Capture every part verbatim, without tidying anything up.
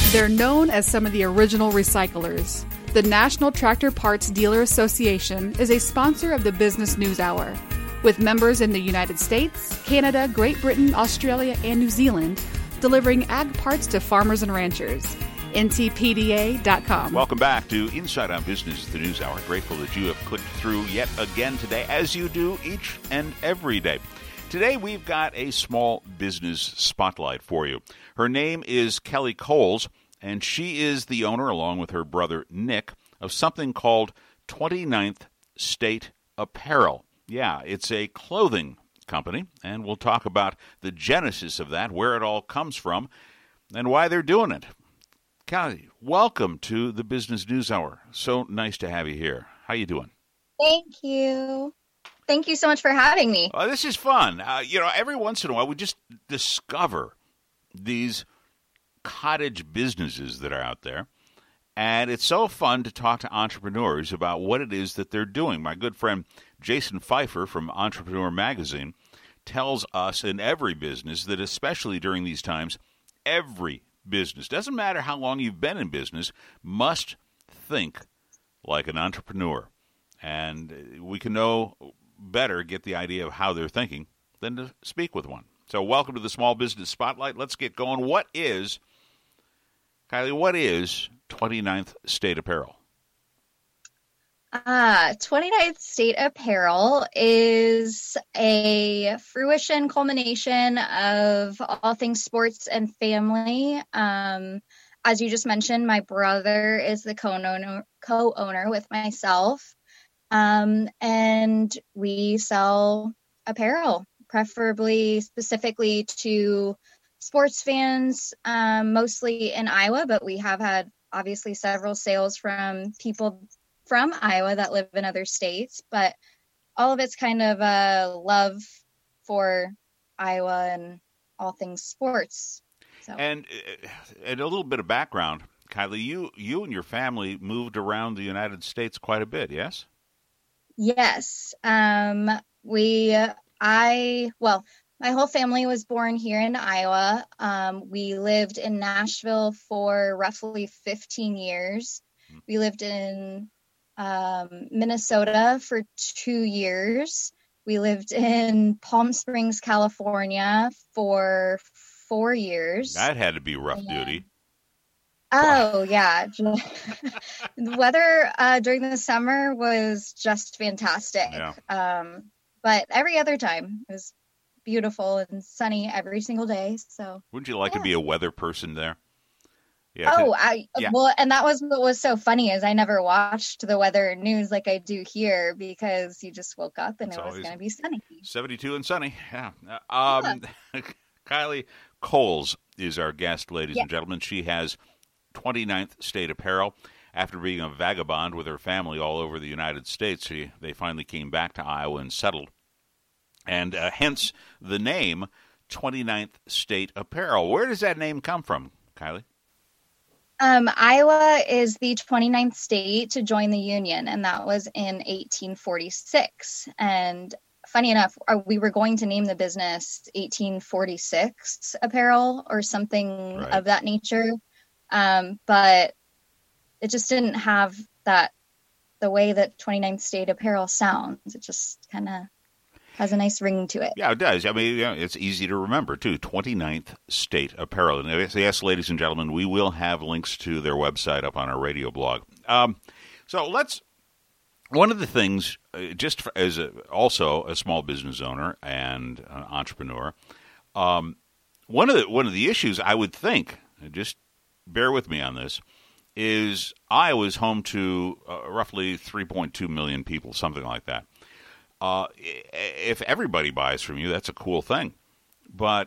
They're known as some of the original recyclers. The National Tractor Parts Dealer Association is a sponsor of the Business News Hour. With members in the United States, Canada, Great Britain, Australia, and New Zealand, delivering ag parts to farmers and ranchers. N T P D A dot com. Welcome back to Inside on Business, the News Hour. Grateful that you have clicked through yet again today, as you do each and every day. Today, we've got a small business spotlight for you. Her name is Kelly Coles, and she is the owner, along with her brother Nick, of something called twenty-ninth State Apparel. Yeah, it's a clothing company, and we'll talk about the genesis of that, where it all comes from, and why they're doing it. Kelly, welcome to the Business News Hour. So nice to have you here. How you doing? Thank you. Thank you so much for having me. Uh, this is fun. Uh, you know, every once in a while, we just discover these cottage businesses that are out there, and it's so fun to talk to entrepreneurs about what it is that they're doing. My good friend Jason Pfeiffer from Entrepreneur Magazine tells us in every business that, especially during these times, every business, doesn't matter how long you've been in business, must think like an entrepreneur. And we can know better, get the idea of how they're thinking, than to speak with one. So welcome to the Small Business Spotlight. Let's get going. What is, Kylie, what is twenty-ninth State Apparel? Uh, twenty-ninth State Apparel is a fruition culmination of all things sports and family. Um, as you just mentioned, my brother is the co-owner, co-owner with myself. Um, and we sell apparel, preferably specifically to sports fans, um, mostly in Iowa, but we have had obviously several sales from people from Iowa that live in other states, but all of it's kind of a love for Iowa and all things sports. So. And, and a little bit of background, Kylie, you, you and your family moved around the United States quite a bit, yes? Yes. Um, we, I, well, my whole family was born here in Iowa. Um, we lived in Nashville for roughly fifteen years. We lived in um, Minnesota for two years. We lived in Palm Springs, California for four years. That had to be rough and, duty. Oh, yeah. The weather uh, during the summer was just fantastic. Yeah. Um, but every other time it was beautiful and sunny every single day. So wouldn't you like yeah. to be a weather person there? Yeah. Oh, I, yeah. Well, and that was what was so funny is I never watched the weather news like I do here because you just woke up and it's it was going to be sunny. seventy-two and sunny. Yeah. Um, yeah. Kylie Coles is our guest, ladies yeah. and gentlemen. She has twenty-ninth State Apparel. After being a vagabond with her family all over the United States, she, they finally came back to Iowa and settled. And uh, hence the name twenty-ninth State Apparel. Where does that name come from, Kylie? Um, Iowa is the twenty-ninth state to join the Union, and that was in eighteen forty-six. And funny enough, we were going to name the business eighteen forty-six Apparel or something right. of that nature. Um, but it just didn't have that, the way that twenty-ninth State Apparel sounds. It just kind of has a nice ring to it. Yeah, it does. I mean, you know, it's easy to remember, too. twenty-ninth State Apparel. And yes, ladies and gentlemen, we will have links to their website up on our radio blog. Um, so let's, one of the things, uh, just for, as a, also a small business owner and an entrepreneur, um, one of the one of the issues I would think, just bear with me on this, is Iowa is home to uh, roughly three point two million people, something like that. Uh, if everybody buys from you, that's a cool thing. But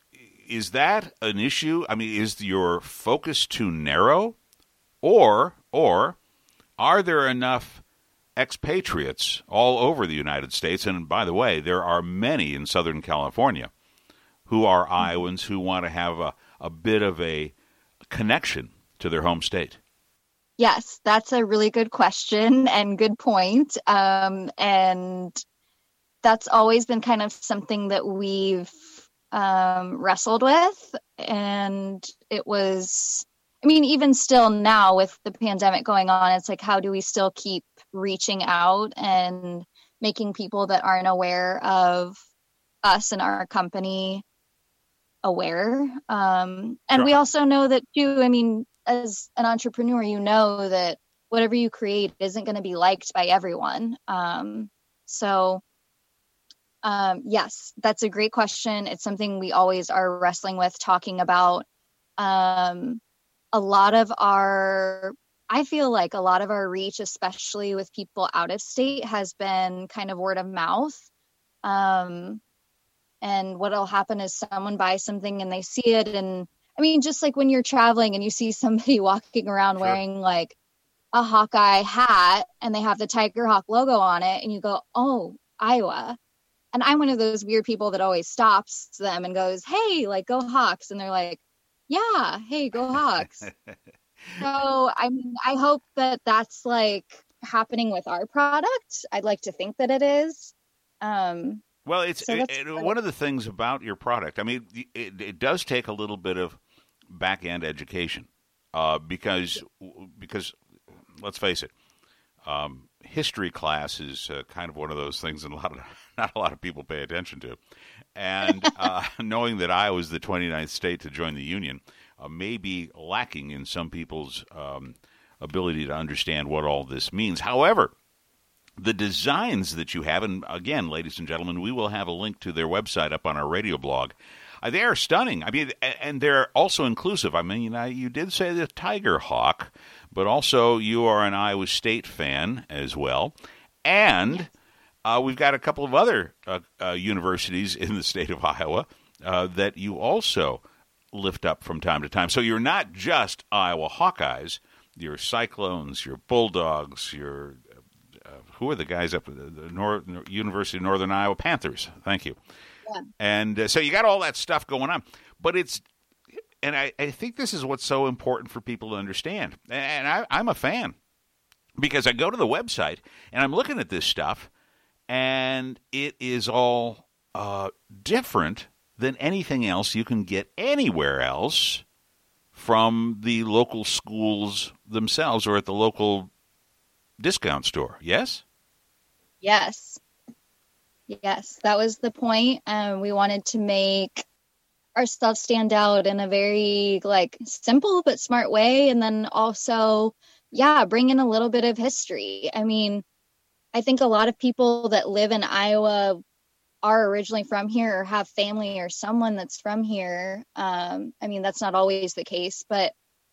is that an issue? I mean, is your focus too narrow? Or, or are there enough expatriates all over the United States? And by the way, there are many in Southern California who are Iowans who want to have a, a bit of a connection to their home state. Yes, that's a really good question and good point. Um, and that's always been kind of something that we've um, wrestled with. And it was I mean, even still now with the pandemic going on, it's like, how do we still keep reaching out and making people that aren't aware of us and our company aware? Um, and Sure. we also know that too, I mean, as an entrepreneur, you know that whatever you create isn't going to be liked by everyone. Um, so um, yes, that's a great question. It's something we always are wrestling with, talking about. Um, a lot of our, I feel like a lot of our reach, especially with people out of state, has been kind of word of mouth. Um, and what'll happen is someone buys something and they see it. And I mean, just like when you're traveling and you see somebody walking around Sure. wearing like a Hawkeye hat and they have the Tiger Hawk logo on it, and you go, oh, Iowa. And I'm one of those weird people that always stops them and goes, hey, like, go Hawks. And they're like, yeah, hey, go Hawks. So, I mean, I hope that that's like happening with our product. I'd like to think that it is. Um, well, it's so it, it, one of the things about your product. I mean, it, it does take a little bit of back end education uh, because because let's face it, um, history class is uh, kind of one of those things, and a lot of not a lot of people pay attention to. And uh, knowing that Iowa is the twenty-ninth state to join the union uh, may be lacking in some people's um, ability to understand what all this means. However, the designs that you have, and again, ladies and gentlemen, we will have a link to their website up on our radio blog. Uh, they are stunning. I mean, and they're also inclusive. I mean, you know, you did say the Tiger Hawk, but also you are an Iowa State fan as well. And yes. uh, we've got a couple of other uh, uh, universities in the state of Iowa uh, that you also lift up from time to time. So you're not just Iowa Hawkeyes. Your Cyclones, your Bulldogs, your uh, who are the guys up at the, the North, University of Northern Iowa Panthers? Thank you. Yeah. And uh, so you got all that stuff going on. But it's, and I, I think this is what's so important for people to understand. And I, I'm a fan because I go to the website and I'm looking at this stuff, and it is all uh, different than anything else you can get anywhere else from the local schools themselves or at the local discount store. Yes? Yes. Yes, that was the point. Um, we wanted to make our stuff stand out in a very like simple but smart way. And then also, yeah, bring in a little bit of history. I mean, I think a lot of people that live in Iowa are originally from here or have family or someone that's from here. Um, I mean, that's not always the case, but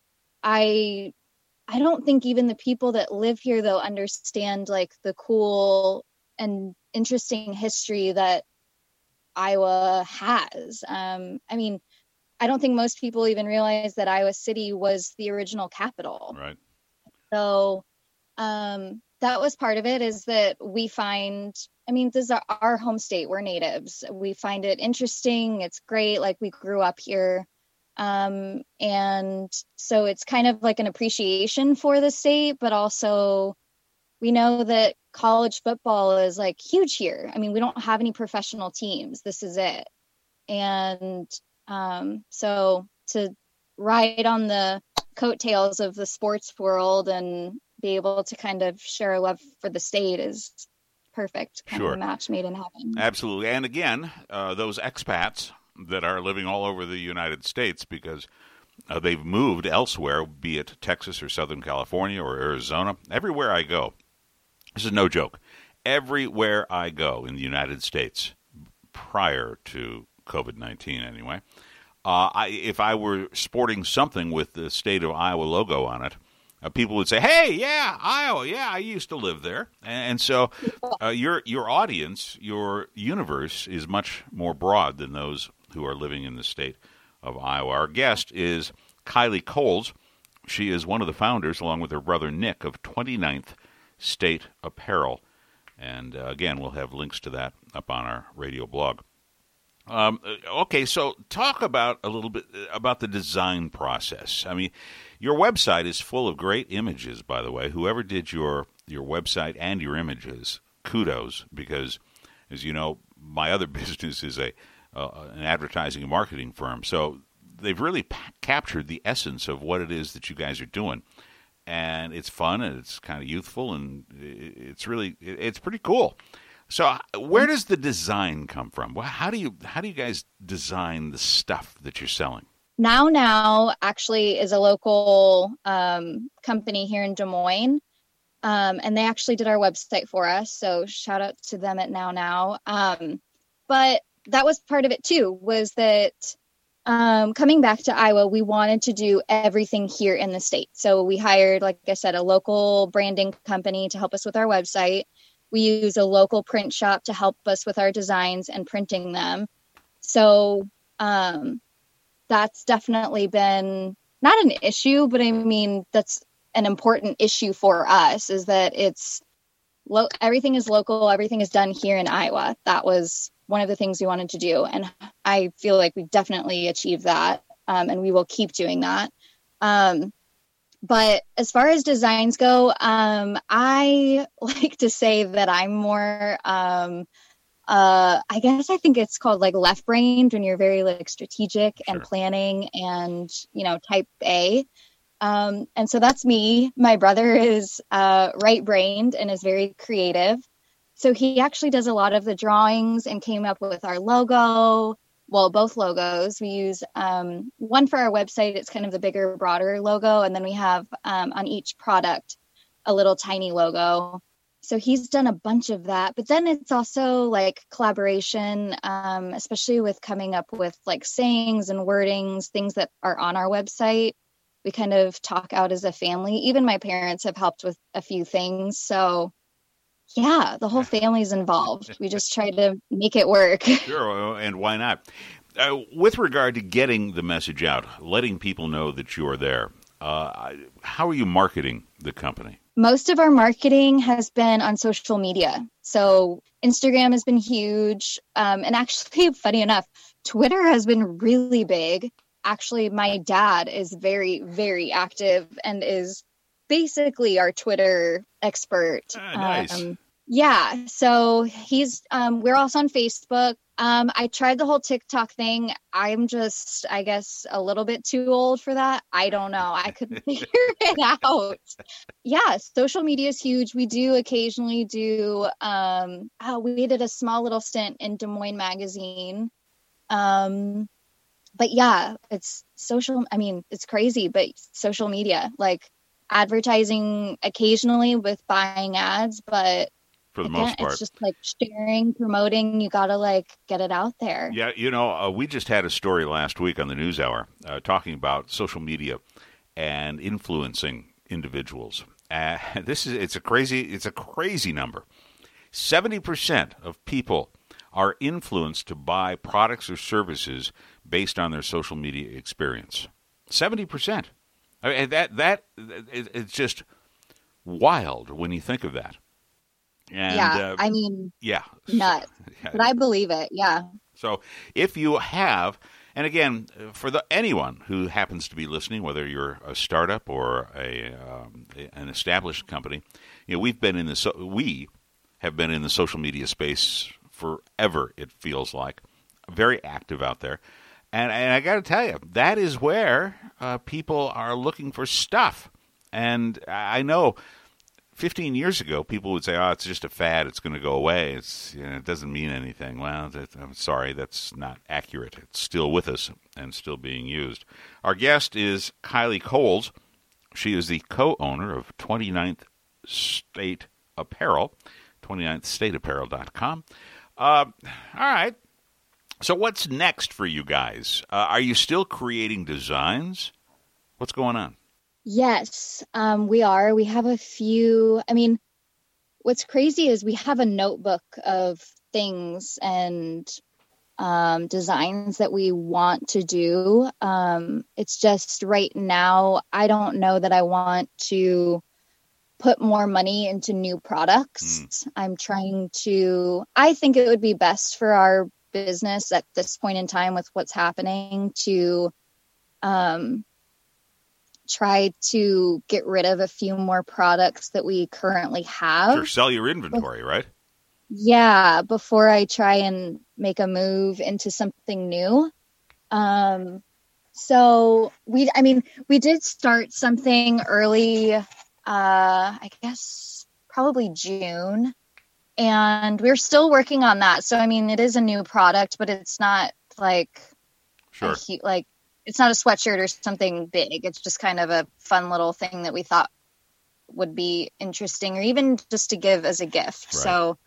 I I don't think even the people that live here, though, understand like the cool and interesting history that Iowa has. Um, I mean, I don't think most people even realize that Iowa City was the original capital. Right. So um, that was part of it, is that we find, I mean, this is our, our home state. We're natives. We find it interesting. It's great. Like, we grew up here. Um, and so it's kind of like an appreciation for the state, but also we know that college football is like huge here. I mean, we don't have any professional teams. This is it. And um, so to ride on the coattails of the sports world and be able to kind of share a love for the state is perfect. Kind Sure. of a match made in heaven. Absolutely. And again, uh, those expats that are living all over the United States because uh, they've moved elsewhere, be it Texas or Southern California or Arizona, everywhere I go. This is no joke. Everywhere I go in the United States, prior to COVID nineteen anyway, uh, I, if I were sporting something with the state of Iowa logo on it, uh, people would say, hey, yeah, Iowa, yeah, I used to live there. And, and so uh, your your audience, your universe is much more broad than those who are living in the state of Iowa. Our guest is Kylie Coles. She is one of the founders, along with her brother Nick, of twenty-ninth State Apparel. And uh, again, we'll have links to that up on our radio blog. Um, okay, so talk about a little bit about the design process. I mean, your website is full of great images, by the way. Whoever did your, your website and your images, kudos, because, as you know, my other business is a uh, an advertising and marketing firm. So they've really p- captured the essence of what it is that you guys are doing. And it's fun, and it's kind of youthful, and it's really, it's pretty cool. So where does the design come from? How do you, how do you guys design the stuff that you're selling? Now Now actually is a local um, company here in Des Moines. Um, and they actually did our website for us. So shout out to them at Now Now. Um, but that was part of it too, was that um, coming back to Iowa, we wanted to do everything here in the state. So we hired, like I said, a local branding company to help us with our website. We use a local print shop to help us with our designs and printing them. So um, that's definitely been not an issue, but I mean, that's an important issue for us, is that it's lo- everything is local. Everything is done here in Iowa. That was one of the things we wanted to do. And I feel like we've definitely achieved that. Um, and we will keep doing that. Um, but as far as designs go, um, I like to say that I'm more, um, uh, I guess I think it's called like left-brained, when you're very like strategic Sure. and planning and, you know, type A. Um, and so that's me. My brother is uh, right-brained and is very creative. So he actually does a lot of the drawings and came up with our logo. Well, both logos. We use um, one for our website. It's kind of the bigger, broader logo. And then we have um, on each product a little tiny logo. So he's done a bunch of that. But then it's also like collaboration, um, especially with coming up with like sayings and wordings, things that are on our website. We kind of talk out as a family. Even my parents have helped with a few things. So yeah, the whole family's involved. We just try to make it work. Sure, and why not? Uh, with regard to getting the message out, letting people know that you are there, uh, how are you marketing the company? Most of our marketing has been on social media. So Instagram has been huge. Um, and actually, funny enough, Twitter has been really big. Actually, my dad is very, very active and is basically our Twitter expert. Ah, nice. Um, yeah. So he's, um, we're also on Facebook. Um, I tried the whole TikTok thing. I'm just, I guess, a little bit too old for that. I don't know. I couldn't figure it out. Yeah. Social media is huge. We do occasionally do, um, oh, we did a small little stint in Des Moines Magazine. Um, but yeah, it's social. I mean, it's crazy, but social media, like advertising occasionally with buying ads, but for the again, most part, it's just like sharing, promoting. You got to like get it out there. Yeah, you know, uh, we just had a story last week on the NewsHour uh, talking about social media and influencing individuals. Uh, this is it's a crazy it's a crazy number. seventy percent of people are influenced to buy products or services based on their social media experience. seventy percent. I mean, that that it, it's just wild when you think of that. And, yeah, uh, I mean, yeah, nuts. yeah. But I believe it. Yeah. So if you have, and again, for the anyone who happens to be listening, whether you're a startup or a um, an established company, you know, we've been in the so, we have been in the social media space forever. It feels like very active out there, and and I got to tell you, that is where uh, people are looking for stuff. And I know fifteen years ago, people would say, "Oh, it's just a fad. It's going to go away. It's you know, it doesn't mean anything." Well, that, I'm sorry, that's not accurate. It's still with us and still being used. Our guest is Kylie Coles. She is the co-owner of twenty-ninth State Apparel, twenty-ninth state apparel dot com. Uh, all right. So what's next for you guys? Uh, are you still creating designs? What's going on? Yes, um, we are. We have a few. I mean, what's crazy is we have a notebook of things and um, designs that we want to do. Um, it's just right now, I don't know that I want to put more money into new products. Mm. I'm trying to, I think it would be best for our business at this point in time with what's happening to um, try to get rid of a few more products that we currently have. Sure, sell your inventory, right? Yeah, before I try and make a move into something new. Um, So we, I mean, we did start something early, uh, I guess probably June, and we're still working on that. So, I mean, it is a new product, but it's not like, sure. a, like it's not a sweatshirt or something big. It's just kind of a fun little thing that we thought would be interesting, or even just to give as a gift. Right. So,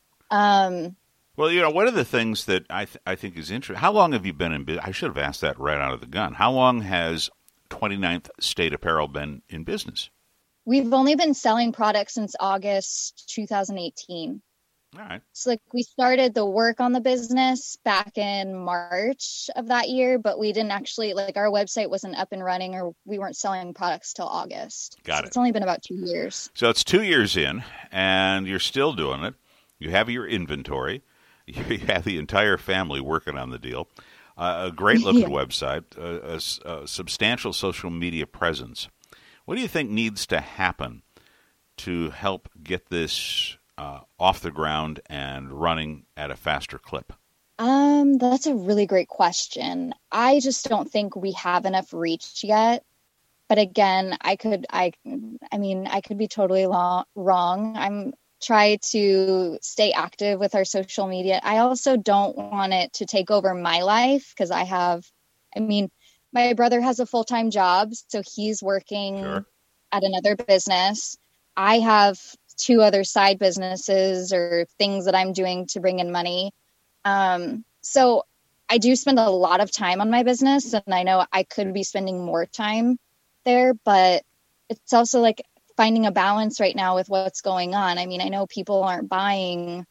um, well, you know, one of the things that I th- I think is interesting, how long have you been in business? I should have asked that right out of the gun. How long has twenty-ninth State Apparel been in business? We've only been selling products since August two thousand eighteen. All right. So, like, we started the work on the business back in March of that year, but we didn't actually, like, our website wasn't up and running, or we weren't selling products till August. Got so it. It's only been about two years. So it's two years in, and you're still doing it. You have your inventory. You have the entire family working on the deal. Uh, a great-looking yeah. website, a, a, a substantial social media presence. What do you think needs to happen to help get this uh, off the ground and running at a faster clip? Um, that's a really great question. I just don't think we have enough reach yet. But again, I could, I, I mean, I could be totally lo- wrong. I'm try to stay active with our social media. I also don't want it to take over my life, because I have, I mean, my brother has a full-time job, so he's working sure. at another business. I have two other side businesses or things that I'm doing to bring in money. Um, so I do spend a lot of time on my business, and I know I could be spending more time there, but it's also like finding a balance right now with what's going on. I mean, I know people aren't buying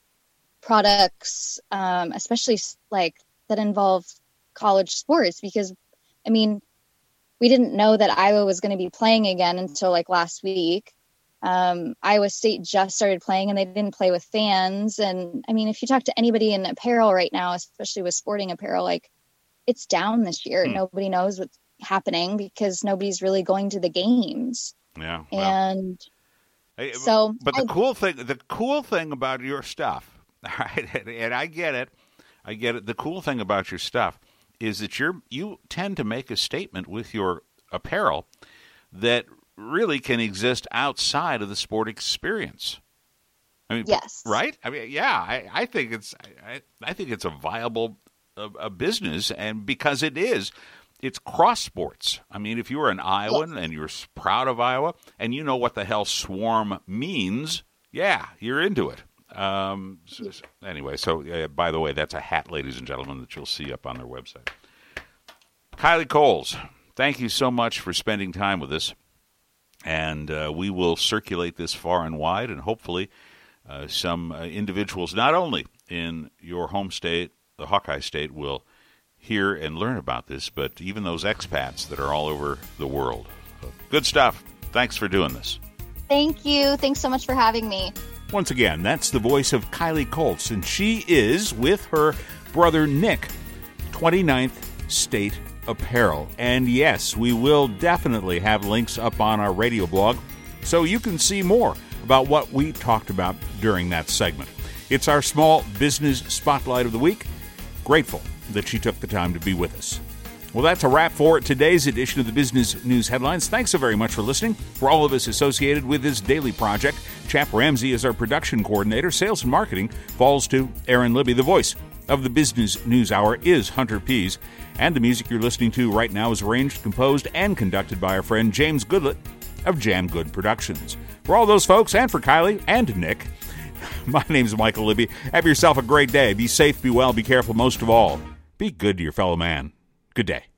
products, um, especially like that involve college sports, because, I mean, we didn't know that Iowa was going to be playing again until like last week. Um, Iowa State just started playing, and they didn't play with fans. And I mean, if you talk to anybody in apparel right now, especially with sporting apparel, like, it's down this year. Hmm. Nobody knows what's happening because nobody's really going to the games. Yeah. Well, and hey, so, but the I, cool thing, the cool thing about your stuff, all right, and I get it, I get it. The cool thing about your stuff is that you're you tend to make a statement with your apparel that really can exist outside of the sport experience. I mean, yes, right? I mean, yeah, I, I think it's I, I think it's a viable a, a business, and because it is. It's cross sports. I mean, if you were an Iowan and you're proud of Iowa and you know what the hell swarm means, yeah, you're into it. Um, so, so anyway, so uh, by the way, that's a hat, ladies and gentlemen, that you'll see up on their website. Kylie Coles, thank you so much for spending time with us. And uh, we will circulate this far and wide, and hopefully uh, some uh, individuals, not only in your home state, the Hawkeye State, will hear and learn about this, but even those expats that are all over the world. So, good stuff. Thanks for doing this. Thank you. Thanks so much for having me. Once again, that's the voice of Kylie Coles, and she is, with her brother Nick, twenty-ninth State Apparel. And yes, we will definitely have links up on our radio blog so you can see more about what we talked about during that segment. It's our small business spotlight of the week. Grateful that she took the time to be with us. Well, that's a wrap for today's edition of the Business News Headlines. Thanks so very much for listening. For all of us associated with this daily project, Chap Ramsey is our production coordinator. Sales and marketing falls to Aaron Libby. The voice of the Business News Hour is Hunter Pease. And the music you're listening to right now is arranged, composed, and conducted by our friend James Goodlett of Jam Good Productions. For all those folks, and for Kylie and Nick, my name's Michael Libby. Have yourself a great day. Be safe, be well, be careful. Most of all, be good to your fellow man. Good day.